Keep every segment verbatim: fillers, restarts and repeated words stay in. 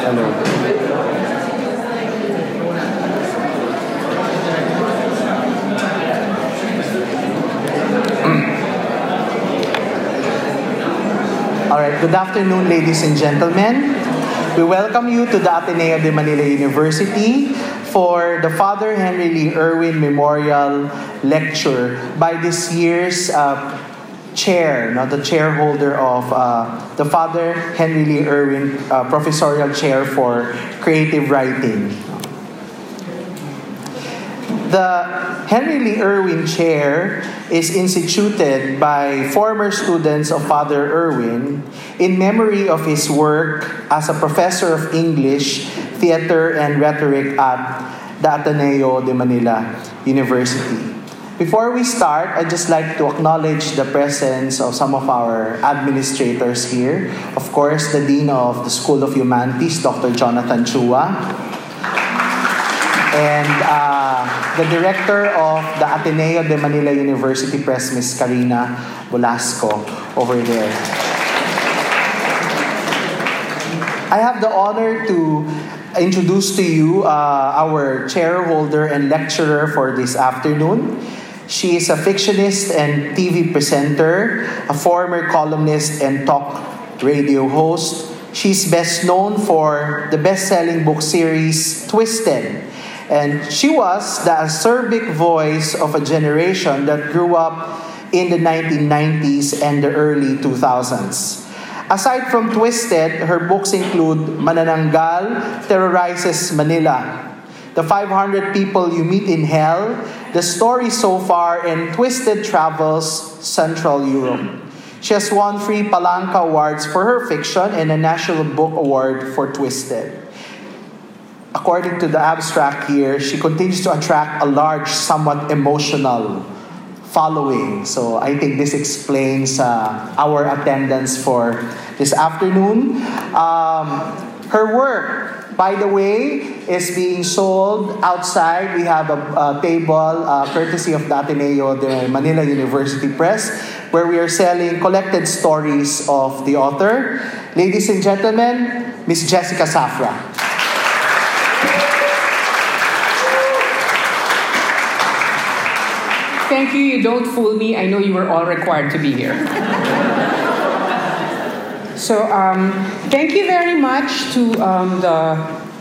Hello. All right, good afternoon, ladies and gentlemen. We welcome you to the Ateneo de Manila University for the Father Henry Lee Irwin Memorial Lecture by this year's uh, chair, no, the chairholder of uh, the Father Henry Lee Irwin uh, Professorial Chair for Creative Writing. The Henry Lee Irwin Chair is instituted by former students of Father Irwin in memory of his work as a professor of English, theater, and rhetoric at the Ateneo de Manila University. Before we start, I'd just like to acknowledge the presence of some of our administrators here. Of course, the Dean of the School of Humanities, Doctor Jonathan Chua, and uh, the Director of the Ateneo de Manila University Press, Miss Karina Velasco, over there. I have the honor to introduce to you uh, our chairholder and lecturer for this afternoon. She is a fictionist and T V presenter, a former columnist and talk radio host. She's best known for the best-selling book series Twisted. And she was the acerbic voice of a generation that grew up in the nineteen nineties and the early two thousands. Aside from Twisted, her books include Manananggal Terrorizes Manila, The five hundred People You Meet in Hell, The Story So Far, and Twisted Travels Central Europe. She has won three Palanca Awards for her fiction and a National Book Award for Twisted. According to the abstract here, she continues to attract a large, somewhat emotional following. So I think this explains uh, our attendance for this afternoon. Um, her work, by the way, is being sold outside. We have a, a table uh, courtesy of the Ateneo de Manila University Press where we are selling collected stories of the author. Ladies and gentlemen, Miss Jessica Safra. Thank you. You don't fool me. I know you were all required to be here. So, um, thank you very much to um, the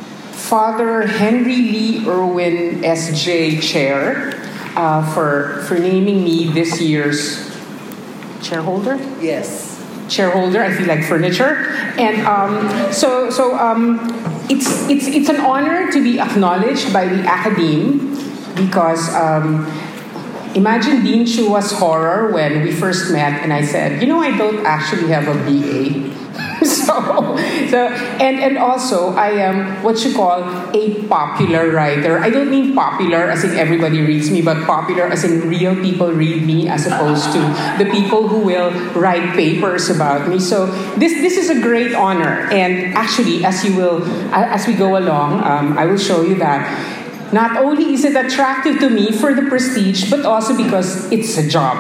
Father Henry Lee Irwin S J Chair uh, for for naming me this year's chairholder. Yes, chairholder. I feel like furniture, and um, so so um, it's it's it's an honor to be acknowledged by the academe because. Um, Imagine Dean Chua's horror when we first met and I said, you know, I don't actually have a B A. so, so and, and also, I am what you call a popular writer. I don't mean popular as in everybody reads me, but popular as in real people read me as opposed to the people who will write papers about me. So this, this is a great honor. And actually, as you will, as we go along, um, I will show you that not only is it attractive to me for the prestige, but also because it's a job.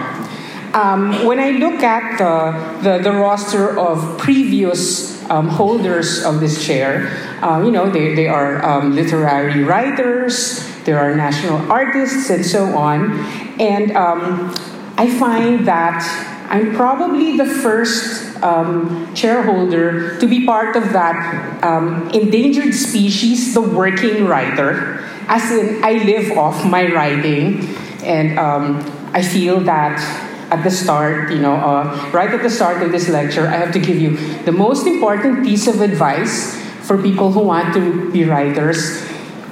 Um, when I look at the, the, the roster of previous um, holders of this chair, uh, you know, they, they are um, literary writers, there are national artists, and so on. And um, I find that I'm probably the first um, chairholder to be part of that um, endangered species, the working writer. As in, I live off my writing, and um, I feel that at the start, you know, uh, right at the start of this lecture, I have to give you the most important piece of advice for people who want to be writers.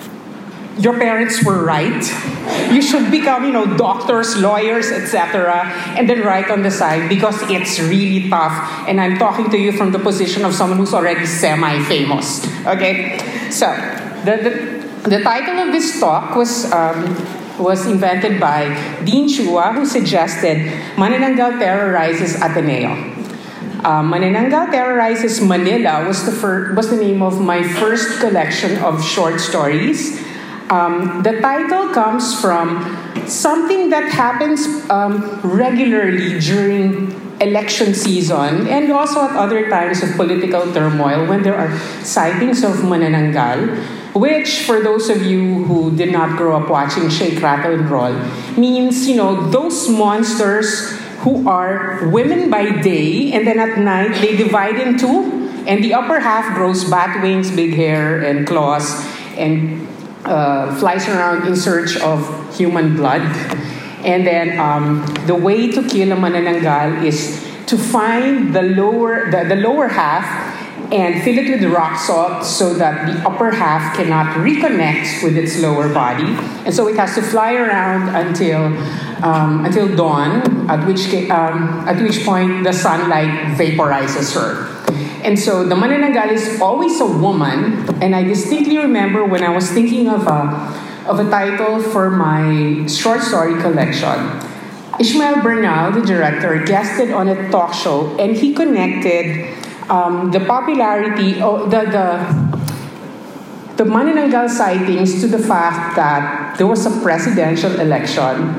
Your parents were right. You should become, you know, doctors, lawyers, et cetera, and then write on the side because it's really tough. And I'm talking to you from the position of someone who's already semi-famous. Okay, so the. the The title of this talk was um, was invented by Dean Chua, who suggested Manananggal Terrorizes Ateneo. Uh, Manananggal Terrorizes Manila was the fir- was the name of my first collection of short stories. Um, the title comes from something that happens um, regularly during election season and also at other times of political turmoil when there are sightings of manananggal, which for those of you who did not grow up watching Shake, Rattle, and Roll, means, you know, those monsters who are women by day and then at night they divide in two and the upper half grows bat wings, big hair, and claws and uh, flies around in search of human blood. And then um, the way to kill a manananggal is to find the lower the, the lower half and fill it with rock salt so that the upper half cannot reconnect with its lower body. And so it has to fly around until um, until dawn, at which um, at which point the sunlight vaporizes her. And so the manananggal is always a woman. And I distinctly remember when I was thinking of a of a title for my short story collection, Ishmael Bernal, the director, guested on a talk show, and he connected um, the popularity, oh, the the the manananggal sightings to the fact that there was a presidential election,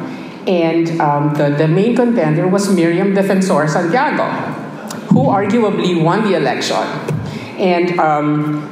and um, the the main contender was Miriam Defensor Santiago, who arguably won the election, and. Um,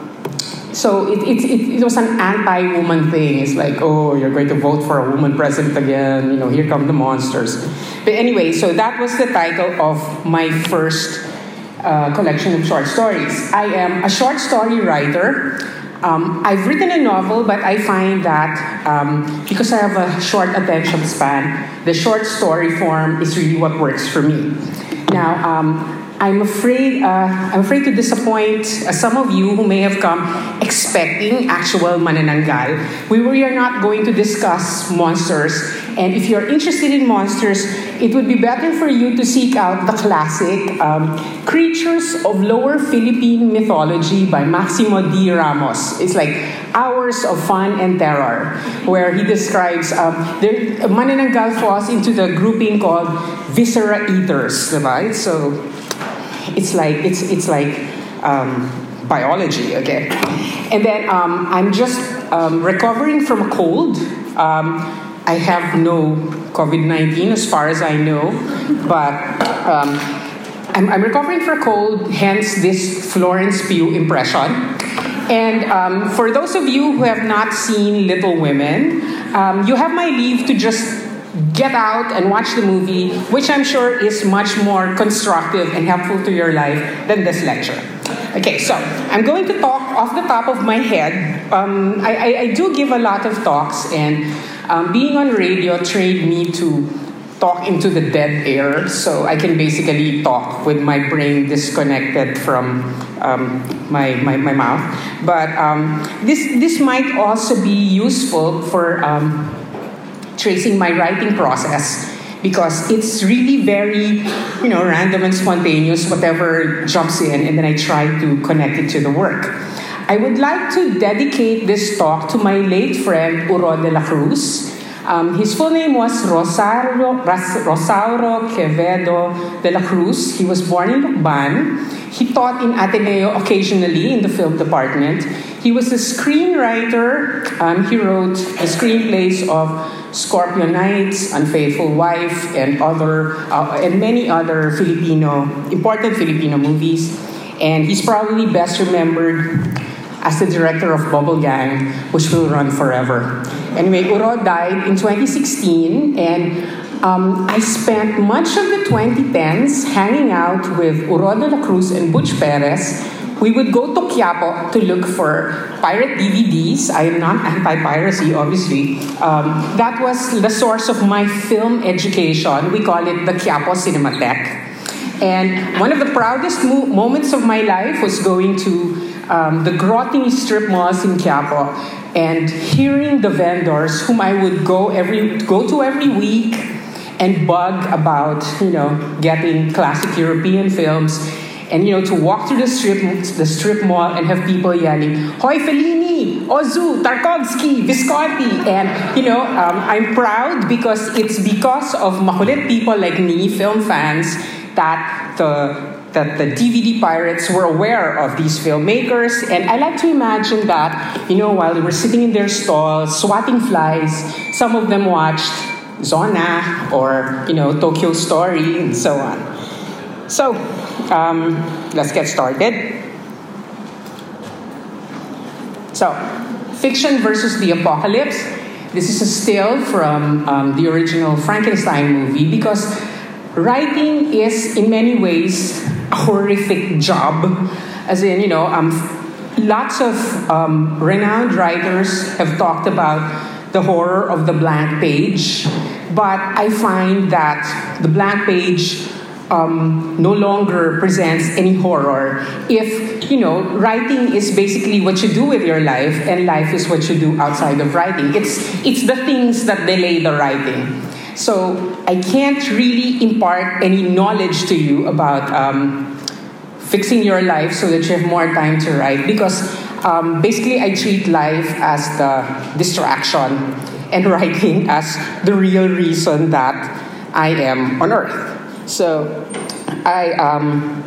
So it, it, it, it was an anti-woman thing. It's like, oh, you're going to vote for a woman president again. You know, here come the monsters. But anyway, so that was the title of my first uh, collection of short stories. I am a short story writer. Um, I've written a novel, but I find that um, because I have a short attention span, the short story form is really what works for me. Now, um, I'm afraid uh, I'm afraid to disappoint uh, some of you who may have come expecting actual manananggal. We, we are not going to discuss monsters. And if you're interested in monsters, it would be better for you to seek out the classic um, Creatures of Lower Philippine Mythology by Maximo D. Ramos. It's like Hours of Fun and Terror, where he describes um, the manananggal falls into the grouping called viscera eaters, right? So It's like it's it's like um, biology, okay. And then um, I'm just um, recovering from a cold. Um, I have no COVID nineteen as far as I know, but um, I'm, I'm recovering from a cold. Hence this Florence Pugh impression. And um, for those of you who have not seen Little Women, um, you have my leave to just get out and watch the movie, which I'm sure is much more constructive and helpful to your life than this lecture. Okay, so I'm going to talk off the top of my head. Um, I, I, I do give a lot of talks, and um, being on radio trained me to talk into the dead air, so I can basically talk with my brain disconnected from um, my, my, my mouth. But um, this, this might also be useful for Um, tracing my writing process, because it's really very, you know, random and spontaneous, whatever jumps in, and then I try to connect it to the work. I would like to dedicate this talk to my late friend, Uro de la Cruz. Um, his full name was Rosario, Rosauro Quevedo de la Cruz. He was born in Lukban. He taught in Ateneo occasionally in the film department. He was a screenwriter. Um, he wrote the screenplays of Scorpio Nights, Unfaithful Wife, and other uh, and many other Filipino important Filipino movies. And he's probably best remembered as the director of Bubble Gang, which will run forever. Anyway, Uro died in twenty sixteen, and um, I spent much of the twenty tens hanging out with Uro de la Cruz and Butch Perez. We would go to Quiapo to look for pirate D V Ds. I am not anti-piracy, obviously. Um, that was the source of my film education. We call it the Quiapo Cinematheque. And one of the proudest mo- moments of my life was going to um, the grotty strip malls in Quiapo and hearing the vendors whom I would go every go to every week and bug about, you know, getting classic European films. And, you know, to walk through the strip the strip mall and have people yelling, Hoy Fellini, Ozu, Tarkovsky, Visconti. And, you know, um, I'm proud because it's because of makulit people like me, film fans, that the that the D V D pirates were aware of these filmmakers. And I like to imagine that, you know, while they were sitting in their stalls, swatting flies, some of them watched Zona or, you know, Tokyo Story and so on. So, um, let's get started. So, fiction versus the apocalypse. This is a still from um, the original Frankenstein movie because writing is in many ways a horrific job. As in, you know, um, lots of um, renowned writers have talked about the horror of the blank page, but I find that the blank page um, no longer presents any horror if, you know, writing is basically what you do with your life and life is what you do outside of writing. It's, it's the things that delay the writing. So I can't really impart any knowledge to you about um, fixing your life so that you have more time to write because um, basically I treat life as the distraction and writing as the real reason that I am on earth. So I um,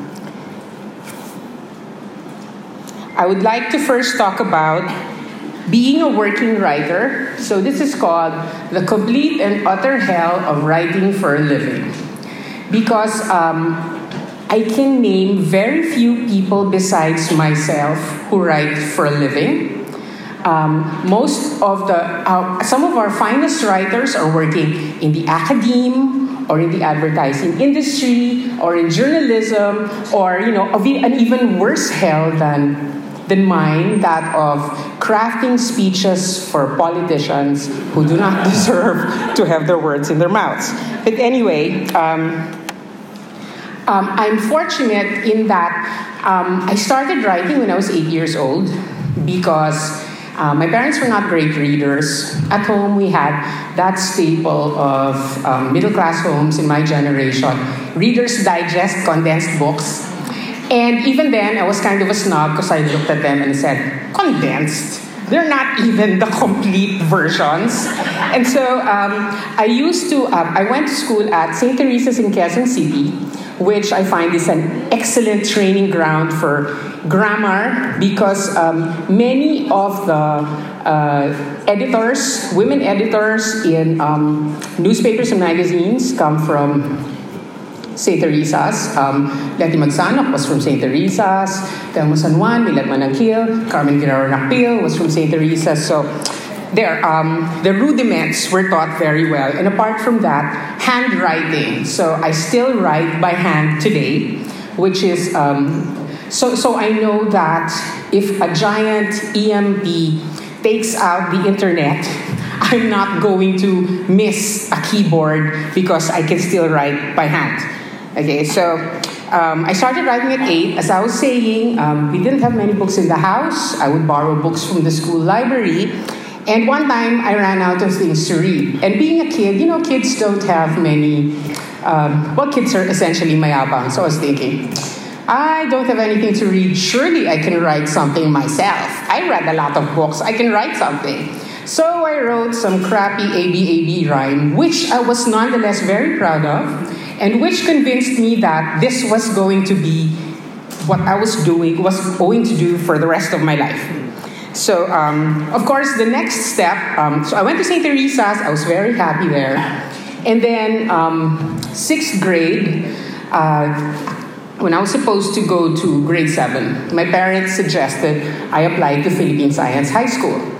I would like to first talk about being a working writer. So this is called the complete and utter hell of writing for a living. Because um, I can name very few people besides myself who write for a living. Um, most of the, uh, some of our finest writers are working in the academe, or in the advertising industry, or in journalism, or, you know, an even worse hell than, than mine, that of crafting speeches for politicians who do not deserve to have their words in their mouths. But anyway, um, um, I'm fortunate in that um, I started writing when I was eight years old because Uh, my parents were not great readers. At home, we had that staple of um, middle-class homes in my generation. Reader's Digest condensed books. And even then, I was kind of a snob because I looked at them and said, condensed? They're not even the complete versions. And so um, I used to, um, I went to school at Saint Teresa's in Quezon City, which I find is an excellent training ground for grammar because um, many of the uh, editors, women editors in um, newspapers and magazines come from Saint Teresa's. Um, Letty Magsanok was from Saint Teresa's. Telmo San Juan, Milet Mananghil, Carmen Guerrero Nakpil was from Saint Teresa's. So there, um, the rudiments were taught very well. And apart from that, handwriting. So I still write by hand today, which is, um, so, so I know that if a giant E M P takes out the internet, I'm not going to miss a keyboard because I can still write by hand. Okay, so um, I started writing at eight. As I was saying, um, we didn't have many books in the house. I would borrow books from the school library. And one time, I ran out of things to read. And being a kid, you know, kids don't have many, um, well, kids are essentially mayabang. So I was thinking, I don't have anything to read. Surely I can write something myself. I read a lot of books. I can write something. So I wrote some crappy A B A B rhyme, which I was nonetheless very proud of, and which convinced me that this was going to be what I was doing, was going to do for the rest of my life. So, um, of course, the next step, um, so I went to Saint Teresa's. I was very happy there. And then um, sixth grade, uh, when I was supposed to go to grade seven, my parents suggested I apply to Philippine Science High School.